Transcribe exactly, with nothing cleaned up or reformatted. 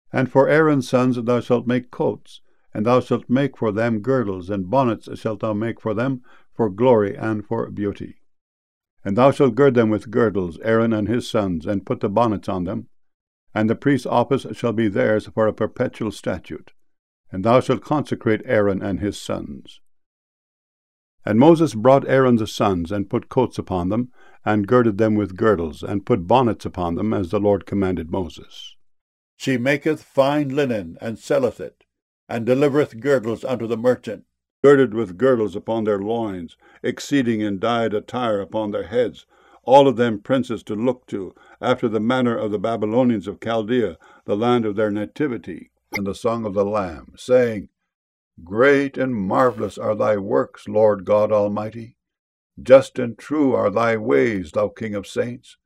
And for Aaron's sons thou shalt make coats, and thou shalt make for them girdles, and bonnets shalt thou make for them, for glory and for beauty. And thou shalt gird them with girdles, Aaron and his sons, and put the bonnets on them. And the priest's office shall be theirs for a perpetual statute. And thou shalt consecrate Aaron and his sons. And Moses brought Aaron's sons, and put coats upon them, and girded them with girdles, and put bonnets upon them, as the Lord commanded Moses. She maketh fine linen, and selleth it, and delivereth girdles unto the merchant, girded with girdles upon their loins, exceeding in dyed attire upon their heads, all of them princes to look to, after the manner of the Babylonians of Chaldea, the land of their nativity, and the song of the Lamb, saying, Great and marvelous are thy works, Lord God Almighty. Just and true are thy ways, thou King of saints.